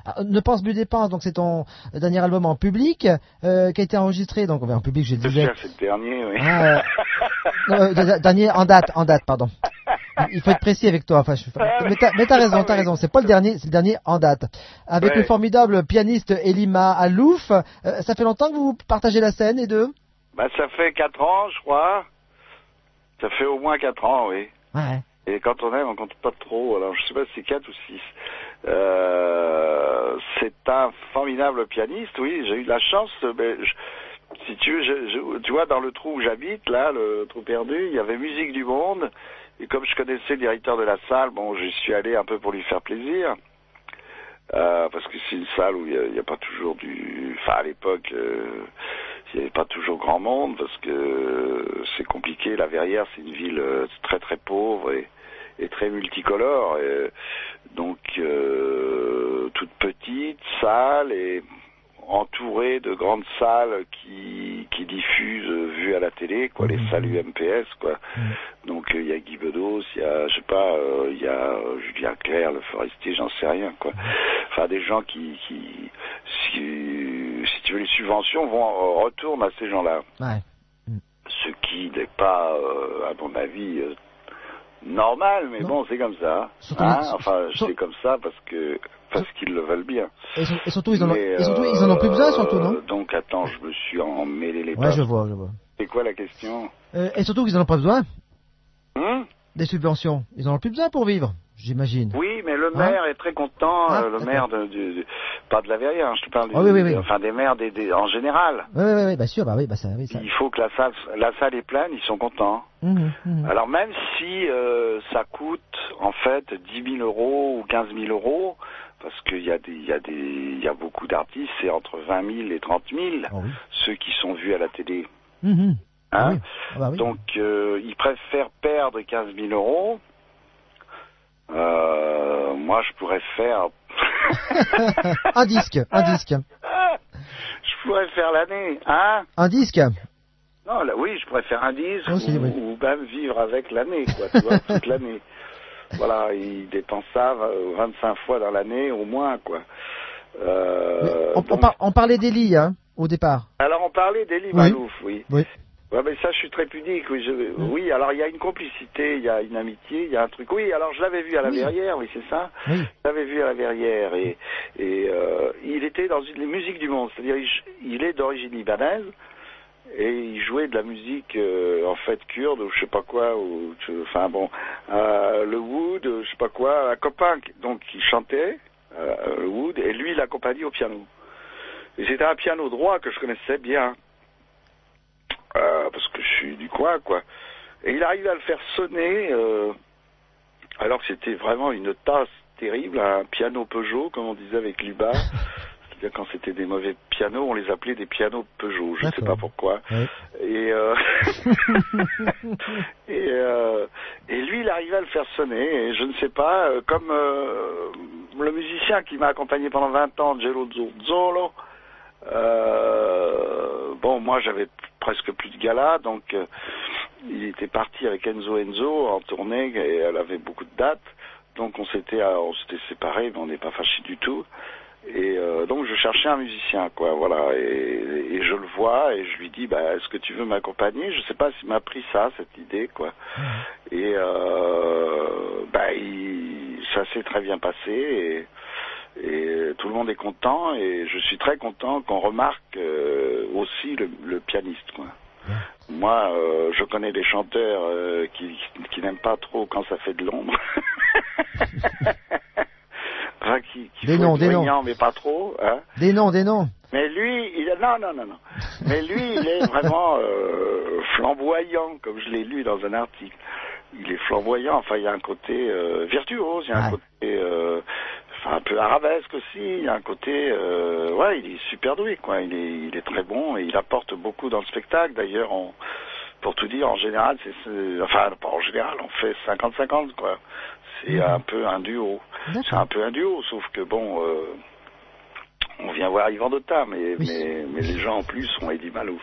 Ne pense plus dépense, donc c'est ton dernier album en public qui a été enregistré, donc en public je disais. C'est le dernier, oui. Dernier en date, pardon. Il faut être précis avec toi. Enfin, mais t'as raison. C'est pas le dernier, c'est le dernier en date. Avec le formidable pianiste Elima Alouf. Ça fait longtemps que vous partagez la scène, les deux? Ça fait 4 ans, je crois. Ça fait au moins 4 ans, oui. Ouais. Et quand on aime, on compte pas trop. Alors, je sais pas si c'est 4 ou 6. C'est un formidable pianiste, oui. J'ai eu de la chance. Si tu veux, tu vois, dans le trou où j'habite, là, le trou perdu, il y avait Musique du Monde. Et comme je connaissais le directeur de la salle, bon, j'y suis allé un peu pour lui faire plaisir. Parce que c'est une salle où il y a pas toujours Enfin, à l'époque, il n'y avait pas toujours grand monde, parce que c'est compliqué. La Verrières, c'est une ville très très pauvre et très multicolore. Donc, toute petite, salle, et entourée de grandes salles qui diffusent vues à la télé, quoi, les salles UMPS, quoi. Donc il y a Guy Bedos, il y a, je sais pas, il y a Julien Clerc, Le Forestier, j'en sais rien, quoi. Enfin, des gens qui si tu veux, les subventions retournent à ces gens-là. Ouais. Ce qui n'est pas, à mon avis, normal, mais bon, c'est comme ça. Enfin, c'est comme ça parce qu'ils le veulent bien. Et surtout, ils en ont plus besoin, surtout, non? Donc, attends, je me suis emmêlé les pattes. Ouais, je vois. C'est quoi la question? Et surtout qu'ils en ont pas besoin. Des subventions. Ils en ont plus besoin pour vivre, j'imagine. Oui, mais le maire est très content, le maire pas de la Verrière, je te parle enfin des maires en général. Oui, bien sûr, ça. Il faut que la salle est pleine, ils sont contents. Alors même si ça coûte en fait 10 000 euros ou 15 000 euros, parce qu'il y a beaucoup d'artistes, c'est entre 20 000 et 30 000, ceux qui sont vus à la télé. Donc ils préfèrent perdre 15 000 euros. Moi je pourrais faire un disque. Je pourrais faire l'année, un disque. Non, oui, je pourrais faire un disque ou même vivre avec l'année, quoi, tu vois, toute l'année. Voilà, ils dépensent ça 25 fois dans l'année au moins, quoi. On parlait d'Elie, au départ. Alors on parlait d'Elie Malouf, oui. Ouais, mais ça, je suis très pudique, oui. Oui, alors il y a une complicité, il y a une amitié, il y a un truc. Oui, alors je l'avais vu à la Verrière, oui, c'est ça. Je l'avais vu à la Verrière et il était dans les musiques du monde, c'est-à-dire il est d'origine libanaise et il jouait de la musique en fait kurde ou je sais pas quoi, le wood, je sais pas quoi, un copain donc il chantait le wood et lui il accompagnait au piano. Et c'était un piano droit que je connaissais bien. Parce que je suis du coin, quoi. Et il arrivait à le faire sonner, alors que c'était vraiment une tasse terrible, un piano Peugeot, comme on disait avec Luba. C'est-à-dire quand c'était des mauvais pianos, on les appelait des pianos Peugeot, je ne sais pas pourquoi. Et lui, il arrivait à le faire sonner, et je ne sais pas, comme le musicien qui m'a accompagné pendant 20 ans, Gelo Zolo, moi j'avais presque plus de galas, donc il était parti avec Enzo en tournée et elle avait beaucoup de dates, donc on s'était séparés, mais on n'est pas fâchés du tout. Et donc je cherchais un musicien, quoi, voilà, et je le vois et je lui dis, est-ce que tu veux m'accompagner? Je sais pas s'il m'a pris cette idée, quoi. Et ça s'est très bien passé et tout le monde est content et je suis très content qu'on remarque aussi le pianiste, quoi. Moi, je connais des chanteurs qui n'aiment pas trop quand ça fait de l'ombre. Enfin, qui des noms, mais pas trop. Des noms. Mais lui, non. Mais lui, il est vraiment flamboyant, comme je l'ai lu dans un article. Il est flamboyant. Enfin, il y a un côté virtuose, il y a un côté un peu arabesque aussi. Il y a un côté, il est super doué, quoi. Il est très bon et il apporte beaucoup dans le spectacle. D'ailleurs, pour tout dire, en général, pas en général, on fait 50-50, quoi. C'est un peu un duo. C'est un peu un duo, sauf que bon, on vient voir Yvan Dotta, mais les gens en plus ont Elie Malouf.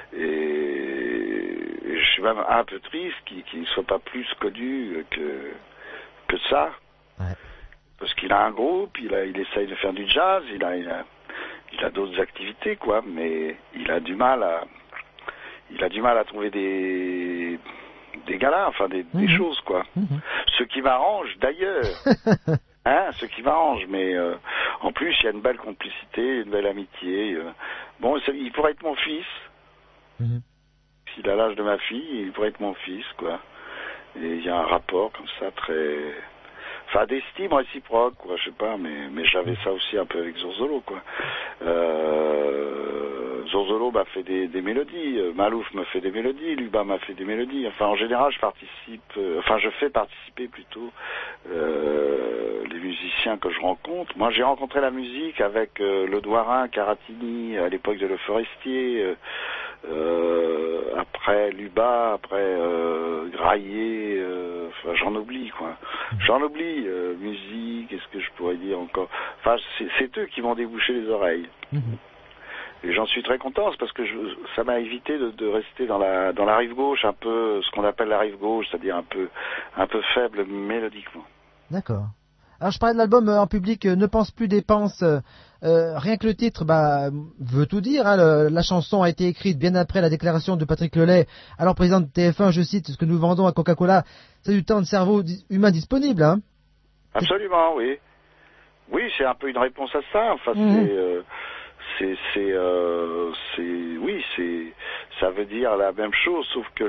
Et je suis même un peu triste qu'il ne soit pas plus connu que ça. parce qu'il a un groupe, il essaye de faire du jazz, il a d'autres activités, quoi, mais il a du mal à trouver des galas, enfin des choses, quoi. Ce qui m'arrange d'ailleurs. Ce qui m'arrange, mais en plus il y a une belle complicité, une belle amitié. Bon, il pourrait être mon fils. S'il a l'âge de ma fille, il pourrait être mon fils, quoi. Et il y a un rapport comme ça très, enfin d'estime réciproque, quoi. Je sais pas, mais j'avais ça aussi un peu avec Zorzolo, quoi. Zorzolo m'a fait des mélodies, Malouf me fait des mélodies, Luba m'a fait des mélodies. Enfin, en général, je fais participer plutôt les musiciens que je rencontre. Moi, j'ai rencontré la musique avec Ledouarin, Caratini, à l'époque de Le Forestier, après Luba, après Graillet, enfin, j'en oublie, quoi. J'en oublie, musique, qu'est-ce que je pourrais dire encore. Enfin, c'est eux qui m'ont débouché les oreilles. Et j'en suis très content, c'est parce que ça m'a évité de rester dans la rive gauche, un peu ce qu'on appelle la rive gauche, c'est-à-dire un peu faible mélodiquement. D'accord. Alors je parlais de l'album en public, Ne pense plus dépense. Rien que le titre veut tout dire. Hein. La chanson a été écrite bien après la déclaration de Patrick Lelay, alors président de TF1, je cite, ce que nous vendons à Coca-Cola, c'est du temps de cerveau humain disponible. Hein. Absolument, oui. Oui, c'est un peu une réponse à ça. Enfin, ça veut dire la même chose, sauf que,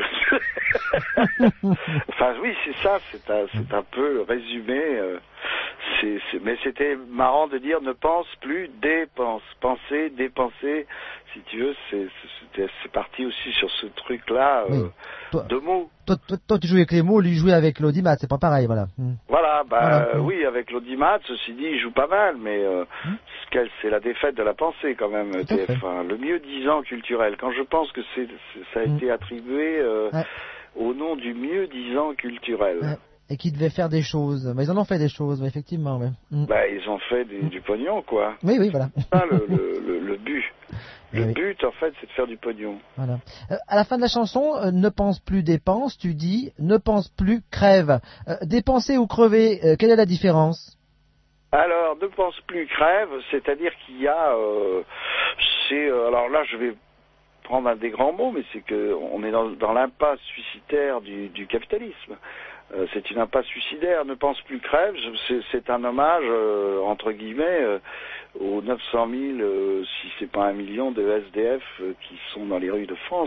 enfin oui, c'est ça, c'est un peu résumé. Mais c'était marrant de dire ne pense plus, dépense, penser, dépenser. Si tu veux, c'est parti aussi sur ce truc-là de mots. Toi, tu jouais avec les mots, lui jouait avec l'audimat, c'est pas pareil, voilà. Voilà, oui, avec l'audimat, ceci dit, il joue pas mal, mais c'est la défaite de la pensée quand même, TF1. Le mieux-disant culturel. Quand je pense que ça a été attribué au nom du mieux-disant culturel. Ouais. Et qui devaient faire des choses. Ils en ont fait des choses, effectivement. Ouais. Ils ont fait du pognon, quoi. Oui, voilà. C'est ça le but. Le but, en fait, c'est de faire du pognon. Voilà. À la fin de la chanson, ne pense plus dépense, tu dis, ne pense plus crève. Dépenser ou crever, quelle est la différence? Alors, ne pense plus crève, c'est-à-dire qu'il y a... alors là, je vais prendre un des grands mots, mais c'est qu'on est dans l'impasse suicidaire du capitalisme. C'est une impasse suicidaire. Ne pense plus crève, c'est un hommage, entre guillemets, aux 900 000, si c'est pas 1 million de SDF qui sont dans les rues de France.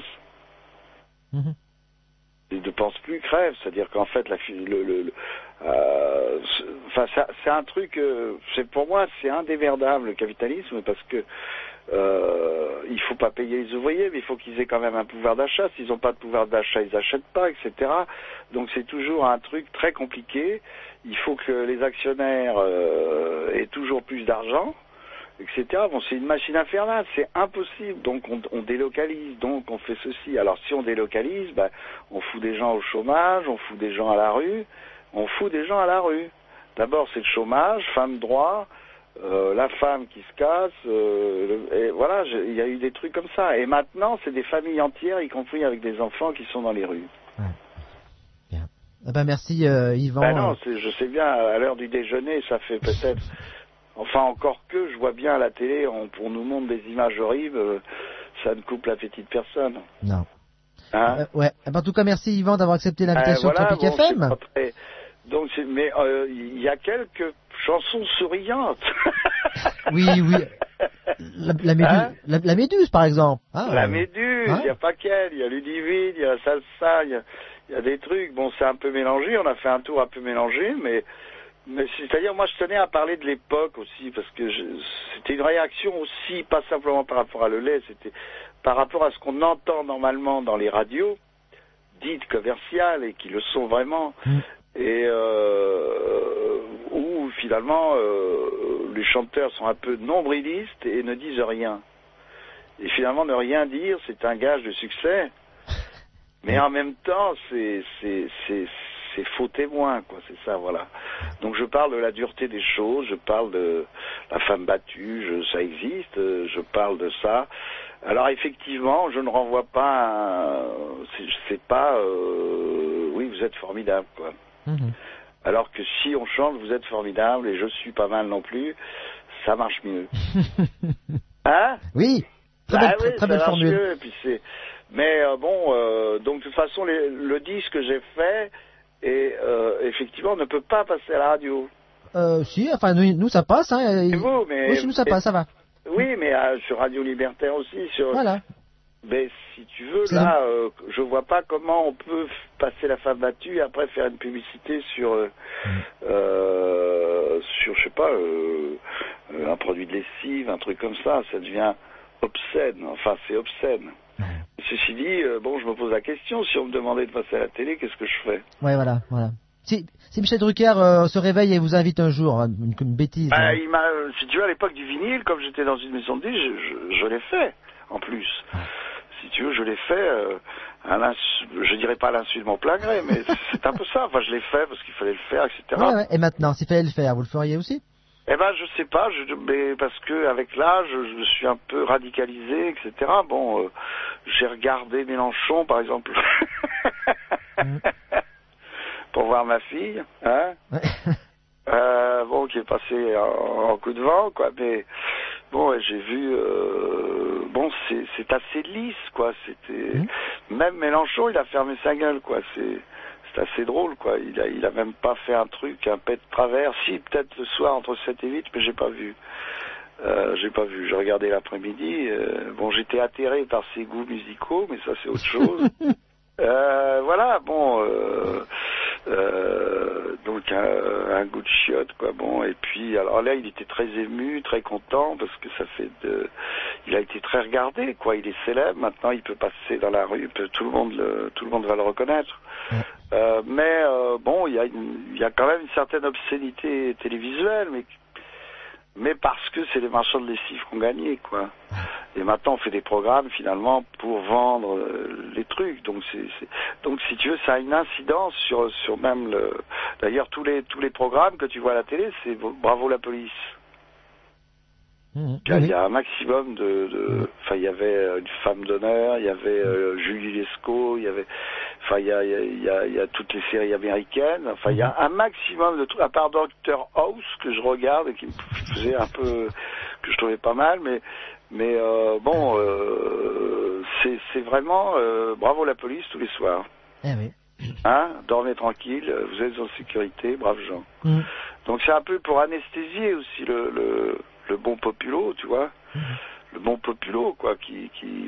Et ne pense plus crève, c'est-à-dire qu'en fait, c'est un truc, pour moi, c'est indémerdable, le capitalisme, parce que il faut pas payer les ouvriers, mais il faut qu'ils aient quand même un pouvoir d'achat. S'ils n'ont pas de pouvoir d'achat, ils n'achètent pas, etc. Donc c'est toujours un truc très compliqué. Il faut que les actionnaires aient toujours plus d'argent, etc. Bon, c'est une machine infernale, c'est impossible. Donc on délocalise, donc on fait ceci. Alors si on délocalise, on fout des gens au chômage, on fout des gens à la rue, D'abord c'est le chômage, fin de droit. La femme qui se casse, et voilà, il y a eu des trucs comme ça. Et maintenant, c'est des familles entières, y compris avec des enfants qui sont dans les rues. Ouais. Bien. Merci Yvan. Non, je sais bien, à l'heure du déjeuner, ça fait peut-être... Enfin, encore que, je vois bien à la télé, on nous montre des images horribles, ça ne coupe l'appétit de personne. Non. Hein en tout cas, merci Yvan d'avoir accepté l'invitation Tropique FM. Donc, mais il y a quelques chansons souriantes. Oui. La Méduse, par exemple. La Méduse, il n'y a pas qu'elle. Il y a Ludivine, il y a Salsa, il y a des trucs. Bon, c'est un peu mélangé. On a fait un tour un peu mélangé, mais c'est-à-dire, moi, je tenais à parler de l'époque aussi, parce que c'était une réaction aussi, pas simplement par rapport à Lelay, c'était par rapport à ce qu'on entend normalement dans les radios, dites commerciales, et qui le sont vraiment. Et où finalement les chanteurs sont un peu nombrilistes et ne disent rien. Et finalement ne rien dire, c'est un gage de succès. Mais en même temps, c'est faux témoin, quoi. C'est ça, voilà. Donc je parle de la dureté des choses, je parle de la femme battue, ça existe, je parle de ça. Alors effectivement, je ne renvoie pas, c'est pas, oui, vous êtes formidable, quoi. Alors que si on chante, vous êtes formidable et je suis pas mal non plus, ça marche mieux. Hein? Oui, très belle formule. Mieux, et puis mais donc de toute façon, le disque que j'ai fait, effectivement, ne peut pas passer à la radio. Si, enfin nous ça passe. Hein, et vous, mais, oui, chez nous ça passe, ça va. Oui, mais sur Radio Libertaire aussi. Voilà. Mais si tu veux, là, je vois pas comment on peut passer la femme battue et après faire une publicité sur je sais pas, un produit de lessive, un truc comme ça. Ça devient obscène. Enfin, c'est obscène. Ceci dit, je me pose la question, si on me demandait de passer à la télé, qu'est-ce que je ferais? Ouais, voilà. Si Michel Drucker se réveille et vous invite un jour, une bêtise. Si tu veux, à l'époque du vinyle, comme j'étais dans une maison de disques, je l'ai fait, en plus. Si tu veux, je l'ai fait, je dirais pas à l'insu de mon plein gré, mais c'est un peu ça. Enfin, je l'ai fait parce qu'il fallait le faire, etc. Ouais. Et maintenant, s'il fallait le faire, vous le feriez aussi? Eh ben, je sais pas, mais parce que avec l'âge, je suis un peu radicalisé, etc. J'ai regardé Mélenchon, par exemple, pour voir ma fille, hein, qui est passé en coup de vent, quoi. Mais j'ai vu, c'est assez lisse, quoi. C'était même Mélenchon, il a fermé sa gueule, quoi. C'est assez drôle, quoi. Il a même pas fait un truc, un pet de travers. Si, peut-être le soir entre 7 et 8, mais j'ai pas vu. J'ai regardé l'après-midi. J'étais atterré par ses goûts musicaux, mais ça c'est autre chose. Donc un goût de chiotte, quoi. Et puis alors là, il était très ému, très content parce que il a été très regardé, quoi. Il est célèbre maintenant, il peut passer dans la rue, tout le monde va le reconnaître. Il y a quand même une certaine obscénité télévisuelle, mais parce que c'est les marchands de lessive qui ont gagné, quoi. Et maintenant, on fait des programmes, finalement, pour vendre les trucs. Donc, si tu veux, ça a une incidence sur même D'ailleurs, tous les programmes que tu vois à la télé, c'est Bravo la police. Il y a un maximum il y avait une femme d'honneur, il y avait Julie Lescaut, il y a toutes les séries américaines. Enfin, il y a un maximum de trucs, à part Dr House que je regarde et qui me faisait un peu, que je trouvais pas mal, c'est vraiment Bravo la police tous les soirs. Oui. Hein, dormez tranquille, vous êtes en sécurité, braves gens. Donc c'est un peu pour anesthésier aussi le bon populo, tu vois, le bon populo, quoi, qui qui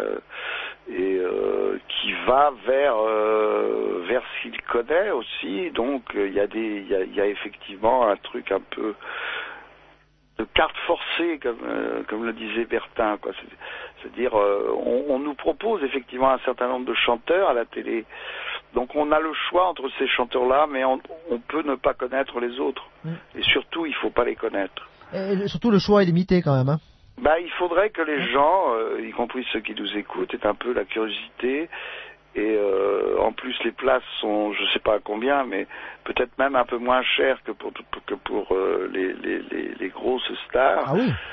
va vers ce qu'il connaît aussi. Donc il y a effectivement un truc un peu de carte forcée, comme le disait Bertin, quoi. C'est-à-dire on nous propose effectivement un certain nombre de chanteurs à la télé. Donc on a le choix entre ces chanteurs-là, mais on peut ne pas connaître les autres. Et surtout, il faut pas les connaître. Et surtout, le choix est limité quand même. Hein. Il faudrait que les gens, y compris ceux qui nous écoutent, aient un peu la curiosité. Et en plus, les places sont, je sais pas à combien, mais peut-être même un peu moins chères que pour les grosses stars. Ah oui.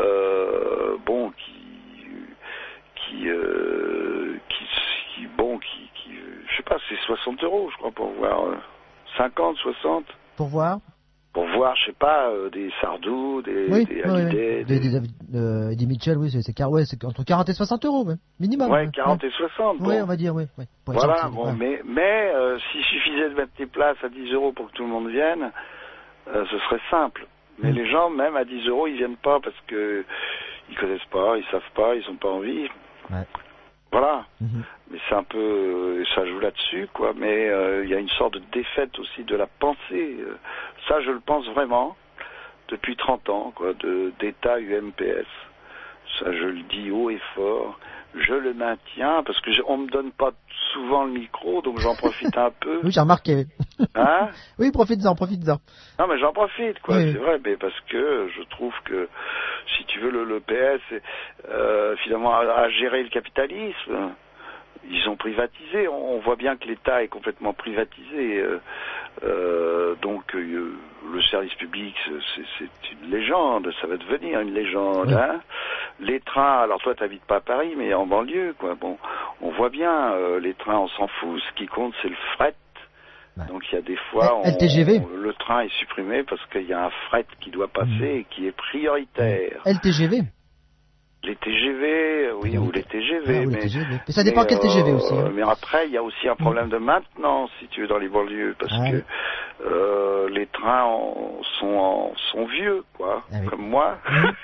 Je sais pas, c'est 60 €, je crois, pour voir 50, 60. Pour voir, je sais pas, des Sardou, des Hallyday. Eddie Mitchell, oui, c'est entre 40 et 60 €, ouais, minimum. Ouais, 40 et 60. Oui, on va dire, oui. Voilà, mais s'il suffisait de mettre des places à 10 € pour que tout le monde vienne, ce serait simple. Mais les gens, même à 10 €, ils viennent pas parce que ils connaissent pas, ils savent pas, ils ont pas envie. Ouais. Voilà. Mais c'est un peu, ça joue là-dessus, quoi. Mais il y a une sorte de défaite aussi de la pensée. Ça, je le pense vraiment depuis 30 ans, quoi, d'État UMPS. Ça, je le dis haut et fort. Je le maintiens parce que on me donne pas souvent le micro, donc j'en profite un peu. Oui, j'ai remarqué. Hein? Oui, profite-en. Non, mais j'en profite, quoi. Oui. C'est vrai, mais parce que je trouve que, si tu veux, le PS, finalement, a géré le capitalisme. Ils ont privatisé. On voit bien que l'État est complètement privatisé. Donc, le service public, c'est une légende. Ça va devenir une légende. Oui. Hein. Les trains, alors toi, t'habites pas à Paris, mais en banlieue, quoi. Bon, on voit bien, les trains, on s'en fout. Ce qui compte, c'est le fret. Ouais. Donc il y a des fois, LTGV. le train est supprimé parce qu'il y a un fret qui doit passer et qui est prioritaire. LTGV. Les TGV, oui, ou les TGV. Ah, oui, les TGV. Mais ça dépend quel TGV aussi. Hein. Mais après, il y a aussi un problème de maintenance, si tu veux, dans les banlieues, parce que les trains sont vieux, quoi, comme moi.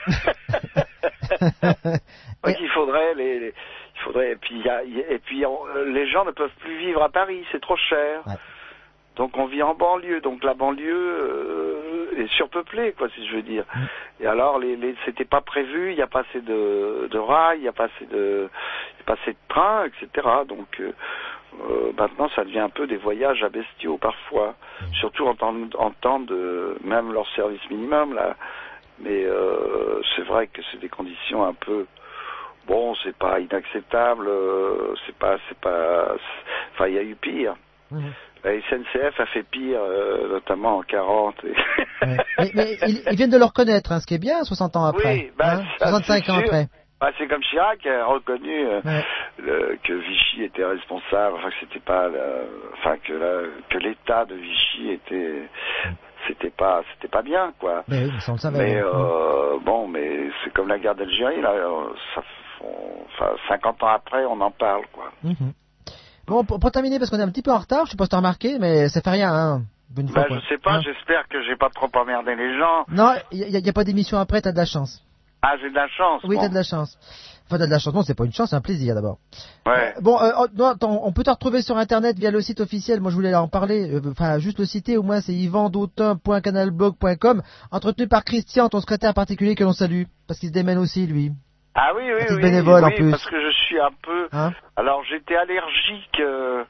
Donc il faudrait et puis les gens ne peuvent plus vivre à Paris, c'est trop cher. Ouais. Donc on vit en banlieue, donc la banlieue est surpeuplée, quoi, si je veux dire. Et alors c'était pas prévu, il n'y a pas assez de rails, il n'y a pas assez de trains, etc. Donc maintenant ça devient un peu des voyages à bestiaux parfois, surtout en temps de même leur service minimum là. Mais c'est vrai que c'est des conditions un peu bon, c'est pas inacceptable, enfin il y a eu pire. La SNCF a fait pire, notamment en 40. Mais ils viennent de le reconnaître, hein, ce qui est bien, 60 ans après. Oui, 65 ans après. Bah, c'est comme Chirac qui a reconnu que Vichy était responsable, enfin que c'était pas, que l'État de Vichy c'était pas bien, quoi. Mais oui, ça on le savait. Mais mais c'est comme la guerre d'Algérie, là, 50 ans après, on en parle, quoi. Bon, pour terminer, parce qu'on est un petit peu en retard, je sais pas si t'as remarqué, mais ça fait rien, hein. Je sais pas, j'espère que j'ai pas trop emmerdé les gens. Non, il y a pas d'émission après, t'as de la chance. Ah, j'ai de la chance. Oui, t'as de la chance. Enfin, t'as de la chance. Non, c'est pas une chance, c'est un plaisir d'abord. Ouais. On peut te retrouver sur Internet via le site officiel. Moi, je voulais en parler. Juste le citer. Au moins, c'est yvandautin.canalblog.com, entretenu par Christian, ton secrétaire particulier que l'on salue, parce qu'il se démène aussi, lui. Ah oui, bénévole en plus. Parce que je suis un peu. Alors, j'étais allergique,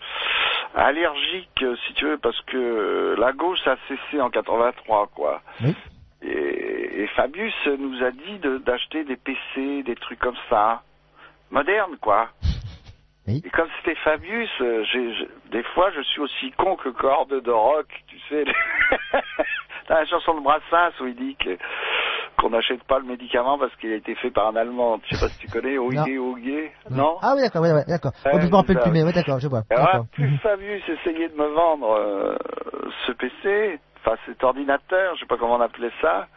si tu veux, parce que la gauche a cessé en 83, quoi. Oui. Et Fabius nous a dit d'acheter des PC, des trucs comme ça, modernes, quoi. Oui. Et comme c'était Fabius, des fois je suis aussi con que corde de rock, tu sais. Dans la chanson de Brassens où il dit qu'on n'achète pas le médicament parce qu'il a été fait par un Allemand. Je sais pas si tu connais, Augué, non? Ah oui, d'accord, d'accord. Je me rappelle plus, mais ouais, d'accord, je vois. Plus Fabius essayait de me vendre ce PC, enfin cet ordinateur, je sais pas comment on appelait ça,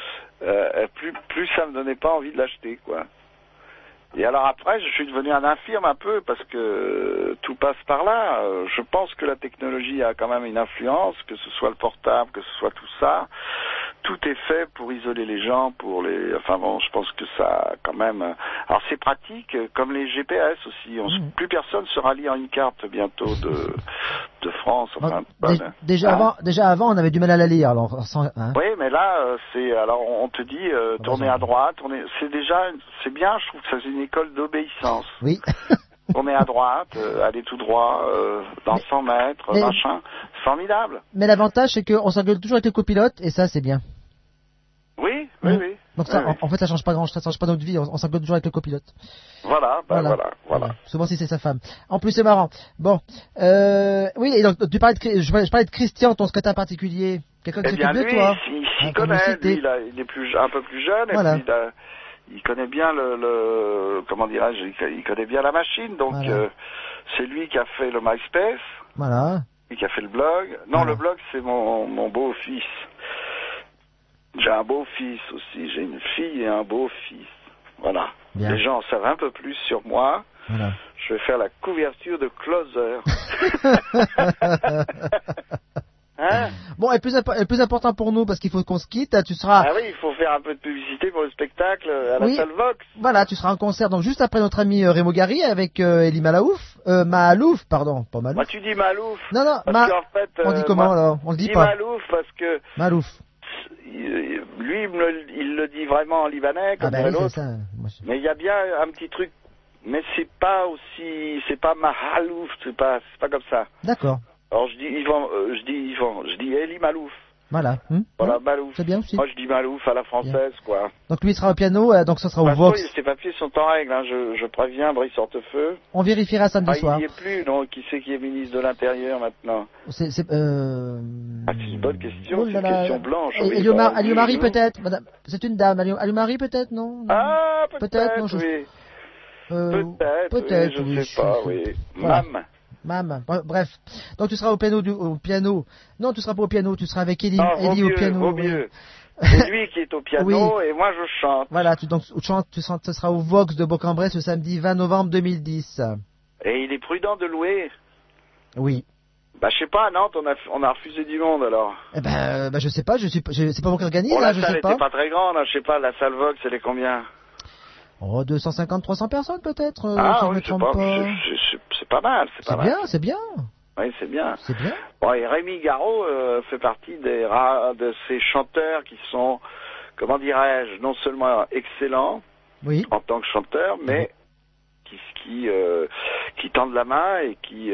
plus ça me donnait pas envie de l'acheter, quoi. Et alors après, je suis devenu un infirme un peu parce que tout passe par là. Je pense que la technologie a quand même une influence, que ce soit le portable, que ce soit tout ça. Tout est fait pour isoler les gens, enfin bon, je pense que ça quand même. Alors c'est pratique, comme les GPS aussi. Plus personne se rallie à une carte bientôt de France. Enfin, déjà avant, on avait du mal à la lire. Alors, Oui, mais là, alors on te dit tourner à droite. C'est bien. Je trouve que c'est une école d'obéissance. Oui. Tourner à droite, aller tout droit, dans 100 mètres, machin. Formidable. Mais l'avantage, c'est qu'on s'engueule toujours avec le copilote, et ça, c'est bien. Oui. Donc ça, en fait, ça change pas notre vie. On s'engueule toujours avec le copilote. Voilà. Souvent, si c'est sa femme. En plus, c'est marrant. Bon, oui. Et donc, je parlais de Christian, ton secrétaire particulier. Quelqu'un qui s'occupe de toi. Il s'y connaît. Lui, il est un peu plus jeune. Voilà. Et puis, il connaît bien comment dirais-je, il connaît bien la machine. Donc, c'est lui qui a fait le MySpace. Voilà. Lui qui a fait le blog. Non, le blog, c'est mon beau-fils. J'ai un beau-fils aussi, j'ai une fille et un beau-fils. Voilà. Bien. Les gens en savent un peu plus sur moi. Voilà. Je vais faire la couverture de Closer. Hein? Bon, et plus important pour nous, parce qu'il faut qu'on se quitte, tu seras... Ah oui, il faut faire un peu de publicité pour le spectacle à la salle Vox. Voilà, tu seras en concert, donc juste après notre ami Rémo Gary avec Elie Malouf, pardon, pas Malouf. Moi, tu dis Malouf. Non, parce qu'en fait, on dit comment alors? On le dit pas. Malouf parce que... Malouf. Lui, il le dit vraiment en libanais, comme l'autre. Mais il y a bien un petit truc, mais c'est pas Mahalouf, c'est pas comme ça. D'accord. Alors je dis Yvan, je dis Elie Malouf. Voilà. Voilà, Malouf. C'est bien aussi. Moi je dis Malouf à la française, quoi. Donc lui il sera au piano, donc ça sera au Vox. Ses papiers sont en règle, hein. Je préviens Brice Hortefeux. On vérifiera samedi soir. Il n'y est plus, non. Qui c'est qui est ministre de l'Intérieur maintenant? C'est une bonne question, c'est une question blanche. Alliot-Marie peut-être, madame. C'est une dame, Alliot-Marie peut-être, non? Ah, peut-être, non, oui. Peut-être, je sais pas, oui. Voilà. Bref. Donc tu seras au piano. Non, tu seras pas au piano, tu seras avec Elie au piano. Vaut mieux. C'est lui qui est au piano Oui. et moi je chante. Voilà, tu seras au Vox de Bourg-en-Bresse ce samedi 20 novembre 2010. Et il est prudent de louer. Oui. Bah je sais pas, à Nantes on a refusé du monde alors. Eh ben, je sais pas, c'est pas moi qui organise, Bon, la je salle sais était pas. pas très grande, hein, je sais pas, la salle Vox elle est combien? Oh, 250-300 personnes peut-être, si je oui, me trompe pas. c'est pas mal, C'est bien, c'est bien. Oui, c'est bien. C'est bien. Bon, et Rémi Garot fait partie de ces chanteurs qui sont, comment dirais-je, non seulement excellents Oui. en tant que chanteurs, mais qui tendent la main et qui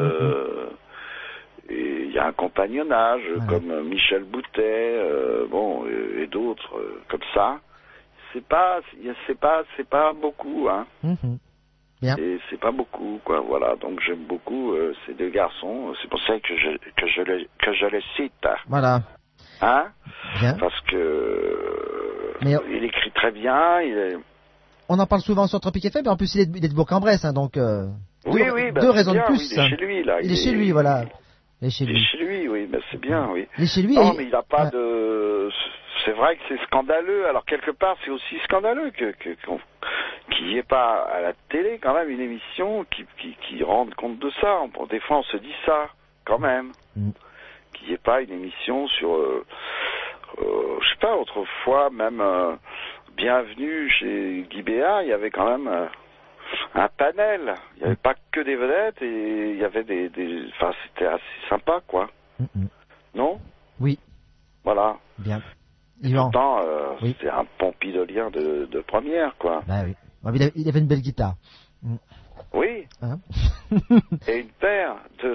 et il y a un compagnonnage comme Michel Boutet, et d'autres comme ça. C'est pas beaucoup, hein. Bien. Et c'est pas beaucoup, quoi. Voilà. Donc j'aime beaucoup ces deux garçons. C'est pour ça que je les cite. Voilà. Hein? Bien. Parce que Mais il écrit très bien. on en parle souvent sur Tropic FM, mais en plus il est de Bourg-en-Bresse, hein, donc deux raisons de plus. Oui, il est chez lui là. Il est chez lui, voilà. Il est chez lui, oui, mais c'est bien, oui. Il est chez lui. Non, mais il n'a pas de. C'est vrai que c'est scandaleux. Alors quelque part, c'est aussi scandaleux qu'il n'y ait pas à la télé quand même une émission qui rende compte de ça. Des fois, on se dit ça quand même. Qu'il n'y ait pas une émission sur, je sais pas, autrefois même Bienvenue chez Guy Béard, il y avait quand même un panel. Il n'y avait pas que des vedettes et il y avait enfin, c'était assez sympa, quoi. Non? Oui. Voilà. Bien. Pourtant, c'était un pompidolien de première, quoi. Bah oui. Il avait une belle guitare. Oui. Hein? Et une paire de...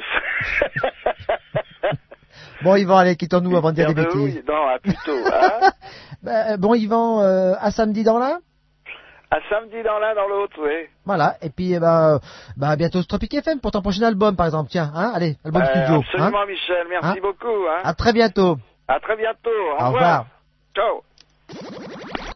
Bon, Yvan, allez, quittons-nous avant de dire des bêtises. Non, plutôt. Hein? Bon, Yvan, à samedi dans l'un? À samedi dans l'un, dans l'autre, oui. Voilà, et puis bientôt sur Tropic FM pour ton prochain album, par exemple. Tiens, hein, allez, album studio. Absolument, hein? Michel, merci beaucoup. Hein? À très bientôt. À très bientôt. Au revoir. Ciao.